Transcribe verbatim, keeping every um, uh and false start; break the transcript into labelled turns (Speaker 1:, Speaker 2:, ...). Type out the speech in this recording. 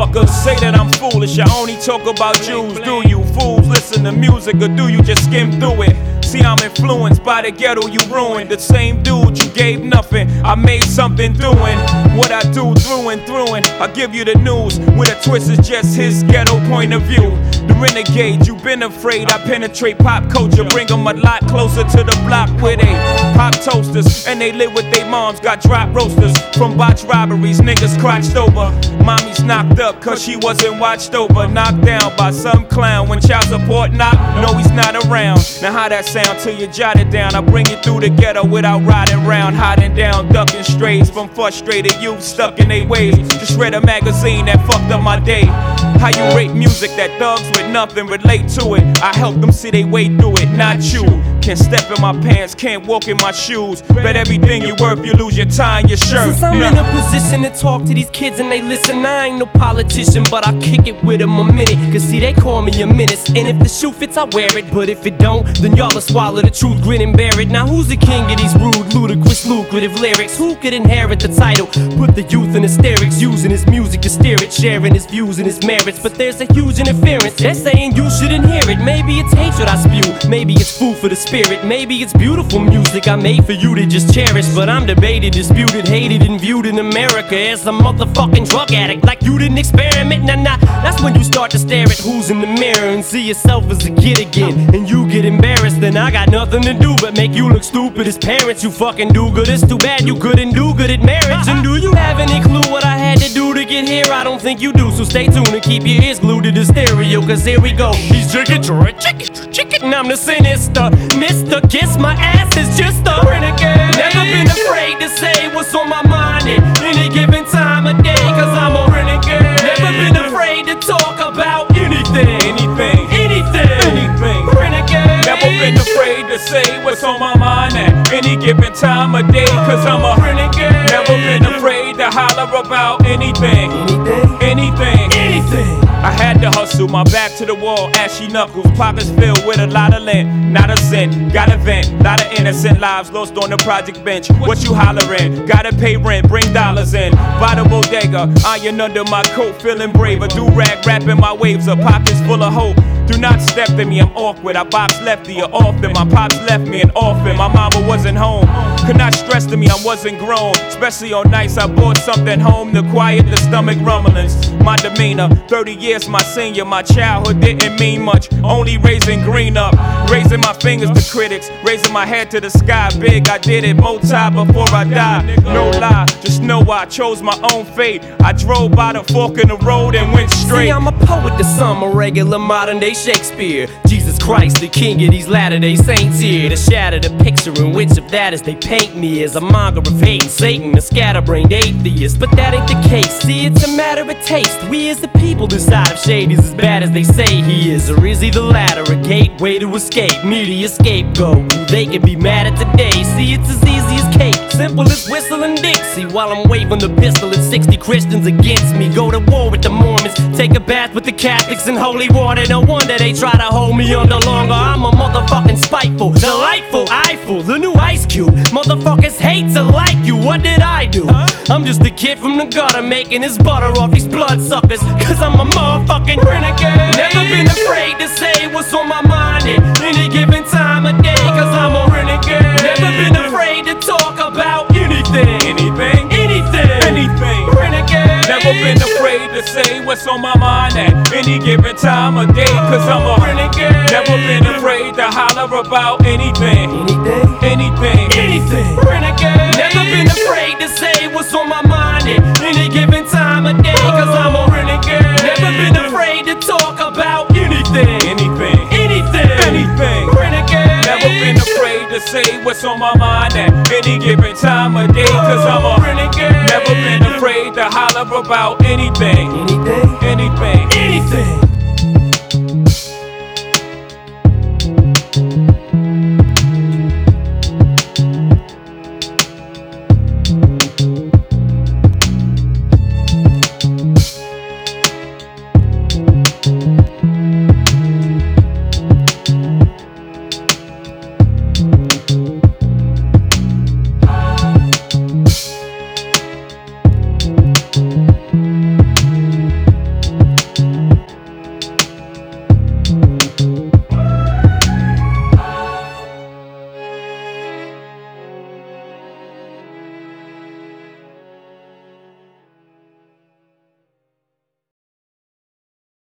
Speaker 1: Motherfuckers say that I'm foolish, I only talk about Jews. Do you fools listen to music or do you just skim through it? See, I'm influenced by the ghetto you ruined. The same dude you gave nothing, I made something doing what I do through and through. And I give you the news with a twist is just his ghetto point of view. The renegade, you've been afraid. I penetrate pop culture, bring them a lot closer to the block where they pop toasters and they live with their moms. Got drop roasters from botch robberies, niggas crotched over. Mommy's knocked up cause she wasn't watched over. Knocked down by some clown when child support knock. No, he's not around. Now how that sound till you jot it down? I bring you through the ghetto without riding round, hiding down, ducking strays from frustrated youth stuck in their ways. Just read a magazine that fucked up my day. How you rate music that thugs with nothing relate to it? I help them see they way through it, not you. Can't step in my pants, can't walk in my shoes. Bet everything you worth, you lose your tie and your shirt.
Speaker 2: Since I'm
Speaker 1: nah.
Speaker 2: in a position to talk to these kids and they listen, I ain't no politician, but I kick it with them a minute. Cause see, they call me a menace, and if the shoe fits, I wear it. But if it don't, then y'all will swallow the truth, grin and bear it. Now who's the king of these rude, ludicrous, lucrative lyrics? Who could inherit the title? Put the youth in hysterics, using his music to steer it, sharing his views and his merits. But there's a huge interference, they're saying you shouldn't hear it. Maybe it's hatred I spew, maybe it's food for the spirit. Maybe it's beautiful music I made for you to just cherish. But I'm debated, disputed, hated, and viewed in America as a motherfucking drug addict. Like you didn't experiment, nah nah. That's when you start to stare at who's in the mirror and see yourself as a kid again. And you get embarrassed, then I got nothing to do but make you look stupid as parents. You fucking do good, it's too bad you couldn't do good at marriage. And do you have any clue what I had to do to get here? I don't think you do, so stay tuned and keep your ears glued to the stereo. Cause here we go. He's chicken, chicken, chicken, and I'm the sinister Mister Kiss my ass is just a renegade. Never been afraid to say what's on my mind at any given time of day, cause I'm a renegade. Never been afraid to talk about anything,
Speaker 1: Anything,
Speaker 2: anything,
Speaker 1: anything.
Speaker 2: renegade.
Speaker 1: Never been afraid to say what's on my mind at any given time of day, cause I'm a
Speaker 2: renegade.
Speaker 1: Never been afraid to holler about anything,
Speaker 2: Anything,
Speaker 1: anything.
Speaker 2: anything.
Speaker 1: I had to hustle, my back to the wall, ashy knuckles, pockets filled with a lot of lint, not a cent, got a vent, lot of innocent lives lost on the project bench. What you hollering? Gotta pay rent, bring dollars in, by the bodega, iron under my coat, feeling braver, do-rag rapping my waves up, pockets full of hope. Do not step to me, I'm awkward, I box lefty or often, my pops left me an orphan, my mama wasn't home. Could not stress to me, I wasn't grown, especially on nights I brought something home to quiet the stomach rumblings. My demeanor, thirty years my senior, my childhood didn't mean much, only raising green up, raising my fingers to critics, raising my head to the sky, big I did it, multi before I died, no lie, just know I chose my own fate, I drove by the fork in the road and went straight.
Speaker 2: See, I'm a poet to some, a regular modern day Shakespeare. Jesus Christ, the king of these latter-day saints here, to shatter the picture in which of that as they paint me as a monger of hate and Satan, a scatterbrained atheist. But that ain't the case, see, it's a matter of taste. We as the people decide if Shady's as bad as they say he is, or is he the latter, a gateway to escape, media scapegoat who they can be mad at today. See, it's as easy as cake, simple as whistling Dixie, while I'm waving the pistol at sixty Christians against me. Go to war with the Mormons, take a bath with the Catholics in holy water. No wonder they try to hold me under longer. I'm a motherfucking spiteful, delightful eyeful, the new Ice Cube. Motherfuckers hate to like you, what did I do? I'm just a kid from the gutter making his butter off these bloodsuckers, cause I'm a motherfucking renegade. Never been afraid to say what's on my mind at any given time of day, cause I'm a renegade. Never been afraid to talk about anything,
Speaker 1: Anything,
Speaker 2: anything,
Speaker 1: anything.
Speaker 2: renegade.
Speaker 1: Never been afraid to say what's on my mind at any given time of day, cause I'm a
Speaker 2: renegade.
Speaker 1: Never been afraid to holler about anything,
Speaker 2: Anything,
Speaker 1: anything,
Speaker 2: anything, renegade. Never been afraid to say what's on my mind at any given time of day, cause I'm a renegade. Never been afraid to talk about anything,
Speaker 1: anything,
Speaker 2: anything,
Speaker 1: anything.
Speaker 2: renegade.
Speaker 1: Never been afraid to say what's on my mind at any given time of day, cause I'm a
Speaker 2: renegade.
Speaker 1: Never been afraid to holler about anything,
Speaker 2: Anything,
Speaker 1: anything.
Speaker 2: anything.